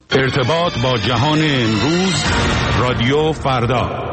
ارتباط با جهان امروز، رادیو فردا.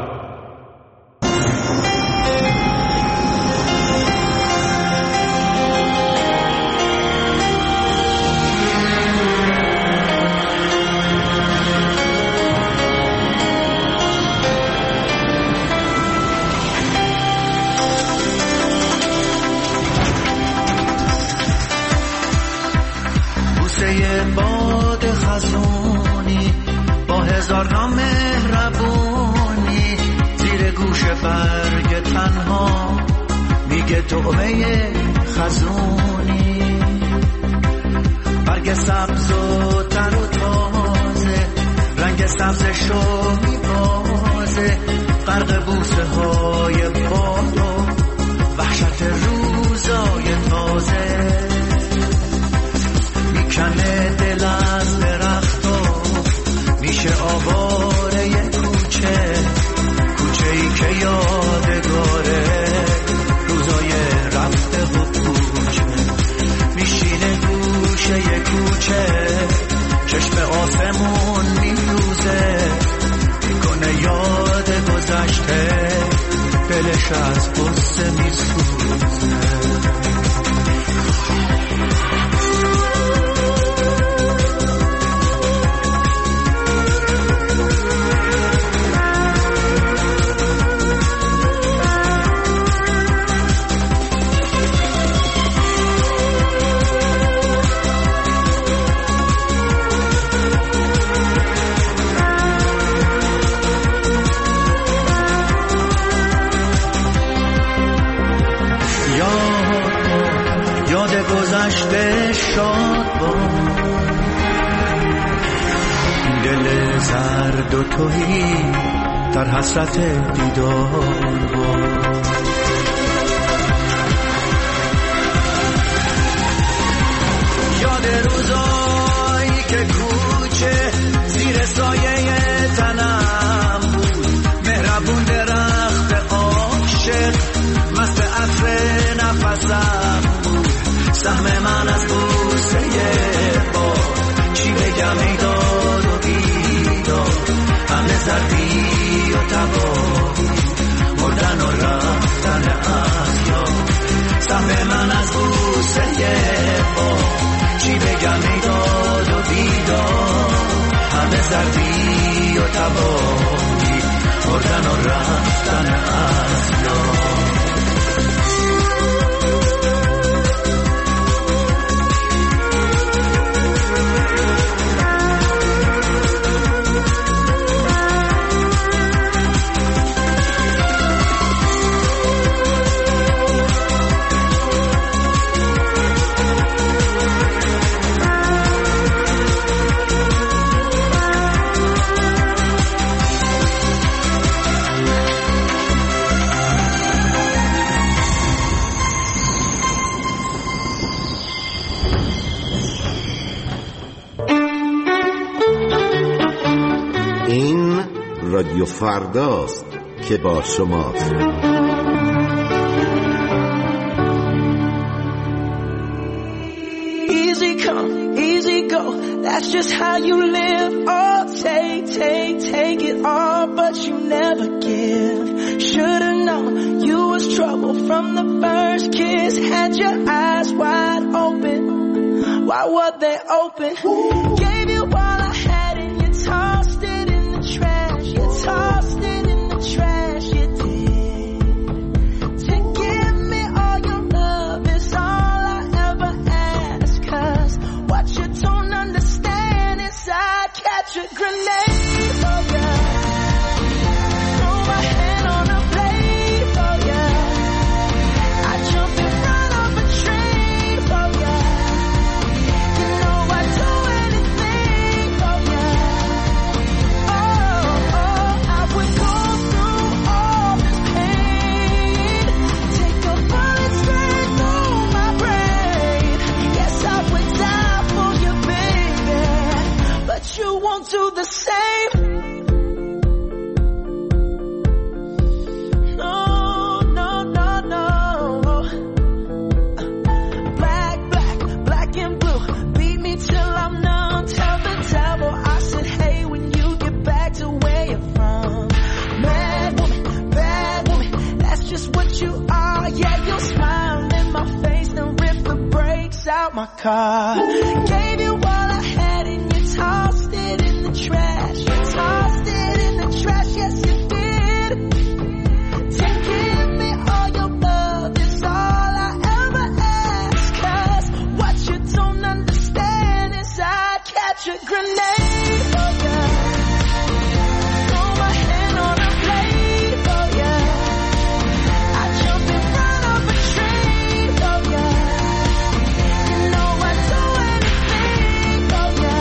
باد خزونی با هزار نام مهربونی زیر گوش برگ تنها میگه دعوه خزونی. برگ سبز و تر و تازه رنگ سبزشو میبازه، غرق بوسه های باد و وحشت روزای تازه. کنه دل از درخت و میشه آواره یه کوچه، کوچه ای که یادگاره روزای رفته و کوچه. میشینه گوشه یه کوچه، چشم آسمون میدوزه، میکنه یاد گذشته، دلش از قصه میسوزه. گذشته شاد با دل زرد و توهی در حسرت دیدار با. یاد روزایی که کوچه زیر سایه تنم بود، مهربون درخت عاشق مست عطر نفسم بود. سهم من از بوسه با چی بگم ای داد و بیداد، همه زردی و تباهی، مردن و رفتن از یاد. سهم من از بوسه با چی بگم ای داد و بیداد، همه زردی و تباهی، مردن و رفتن از یاد. رادیو فرداست که با شماست. Easy come, easy go, that's just how you live. Oh, take it all, but you never give. Should've known you was trouble from the first kiss. Had your eyes wide open, why were they open? Gave you all I had and you tossed it in the trash. You tossed it in the trash, you did. To give me all your love is all I ever ask. 'Cause what you don't understand is I catch a grenade for ya. Throw my hand on a blade for ya. I jump in front of a train for ya. You know I'd do anything for ya. Oh, I would go through all this pain, take a bullet straight through my brain. Yes, I would die for you, baby, but you won't do the same. No, no, no, no. Black, black, black and blue, beat me till I'm numb. Tell the devil I car. Gave you all I had and you tossed it in the trash. You tossed it in the trash, yes you did. To give me all your love is all I ever ask. 'Cause what you don't understand is I'd catch a grenade for you. Throw my hand on a blade for you. I'd jump in front of a train for you. You know I'd do anything for you.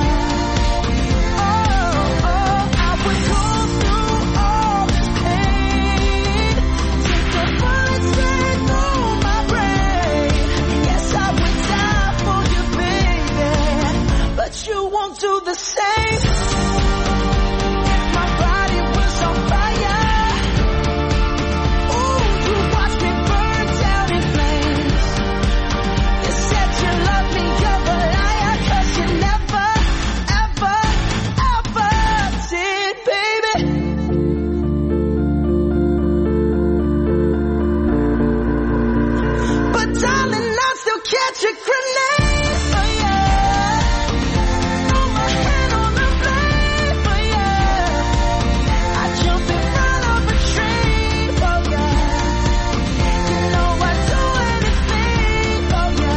Oh, I would go through all this pain. Take a bullet straight through my brain. Yes, I would die for you, baby. But you won't do the same. If my body was on fire, ooh, you watch me burn down in flames. You said you love me, you're a liar, 'cause you never, ever, ever did, baby. But darling, I'll still catch a grenade for you. Throw my hand on the blade for you. I jump in front of a train for you. You know I'd do anything for you.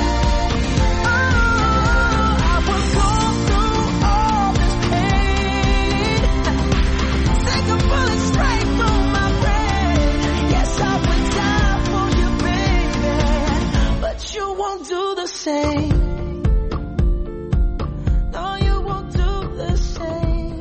Oh, I would go through all this pain. Take a bullet straight through my brain. Yes, I would die for you, baby. But you won't do the same. No, you won't do the same.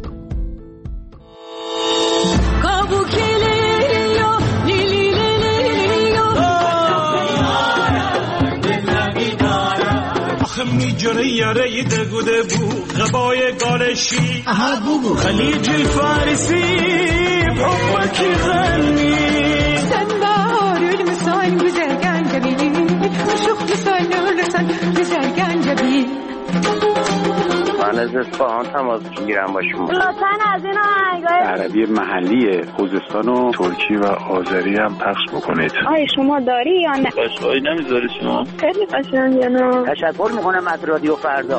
آخه میجره یاره دگو دگو غبای گالشی خلیج الفارسي بحبك يغني Sen baharül misal güzel gencebi, aşık misal ölürsen güzel gencebi. من از اصفهان تماس میگیرم با شما. لطفاً از این آهنگای عربی محلی خوزستان و ترکی و آذری هم پخش بکنید. آیا شما داری یا نه؟ قشقایی نمیذاری شما؟ خیلی قشنگه نه؟ تشکر میکنم از رادیو فردا.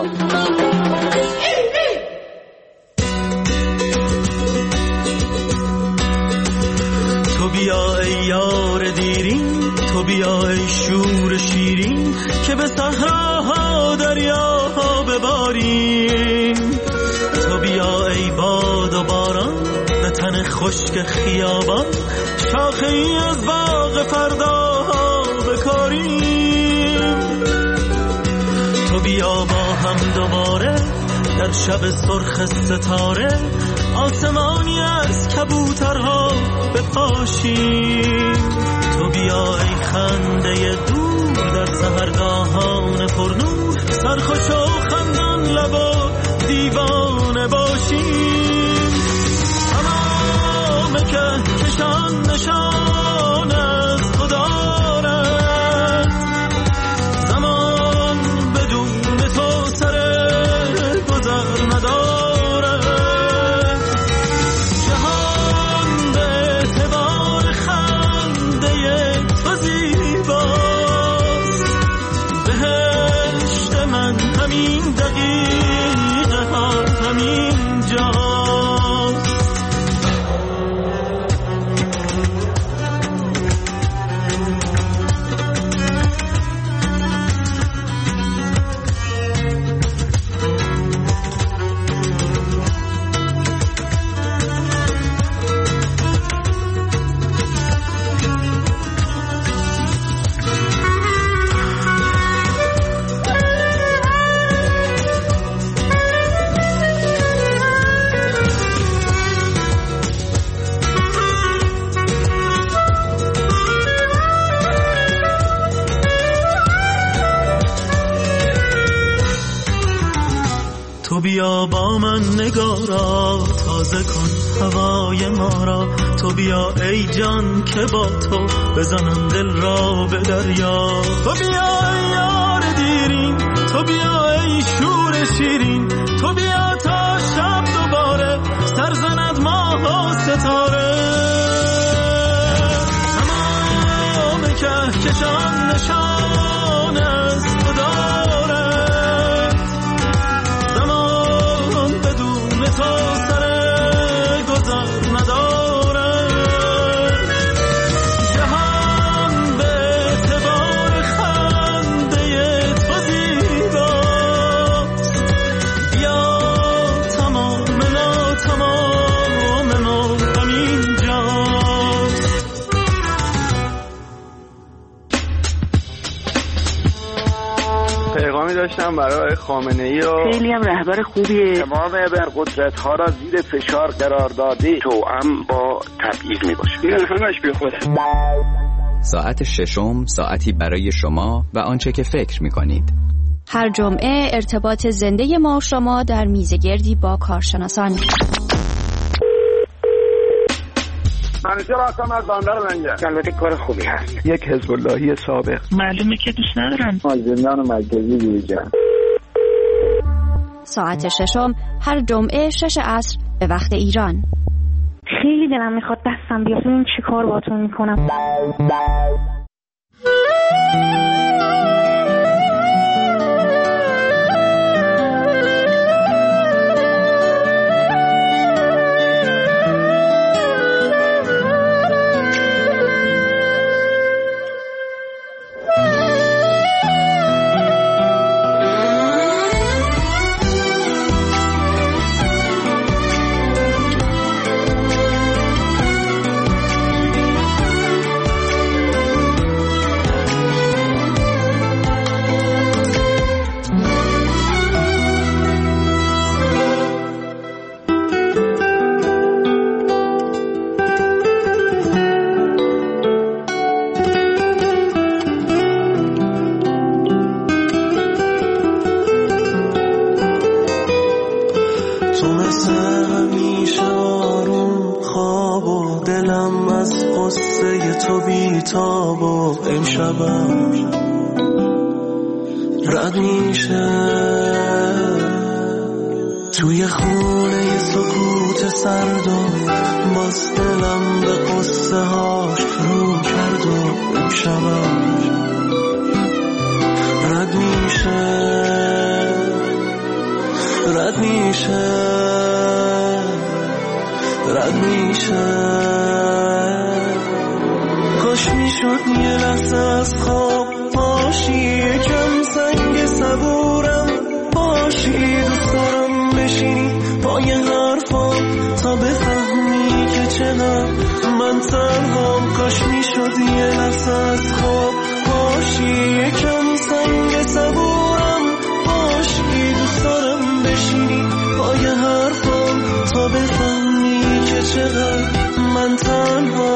تو بیا ای یار دیرین، تو بیا ای شور شیرین، که به صحراها دریاها بباریم. تو بیا ای باد و باران، به تن خشک خیابان، شاخه ای از باغ فرداها بکاریم. تو بیا با هم دوباره در شب سرخ ستاره، آسمانی از کبوترها بپاشیم. تو بیا ای خنده دور در سحرگاهان پرنور، سرخوش و خندان لب و دیوانه باشیم. تمام کهکشان نشان از تو دارد، زمان بدون تو سر گذر ندارد. جهان به اعتبار خنده تو زیباست، بهشت من همین دقیقه ها همین جاست. تو بیا با من نگارا، تازه کن هوای ما را. تو بیا ای جان که با تو بزنم دل را به دریا. تو بیا ای یار دیرین، تو بیا ای شور شیرین، تو بیا تا شب دوباره سر زند ماه و ستاره. تمام کهکشان نشان از تو دارد، میکنم برای خامنه‌ای و خیلی هم رهبر خوبیه. تمام ابرقدرت‌ها را زیر فشار قرار داده، توأم با تبعیض میباشه. این همش بی خوده. ساعت ششم، ساعتی برای شما و آنچه که فکر میکنید. هر جمعه ارتباط زنده ما و شما در میزگردی با کارشناسان. منیجر هستم از بندر لنگر. البته کار خوبی هست. یک حزب اللهی سابق. معلومه که دوست ندارم. زندان مرکزی دیجا. ساعت ششم هر جمعه 6 عصر به وقت ایران. خیلی دلم میخواد دستم بیاد ببین چی کار باتون میکنم. رد میشه توی خونه سکوت سرد و باز دلم به قصه هاش رو کرد و امشبم رد میشه رد میشه رد میشه. کاش میشد یه لحظه از خواب باشی، یکم سنگ صبورم باشی، دوست دارم بشینی پای حرفام تا بفهمی که چقدر من تنهام. کاش میشد یه لحظه از خواب باشی، یکم سنگ صبورم باشی، دوست دارم بشینی پای حرفام تا بفهمی که چقدر من تنهام.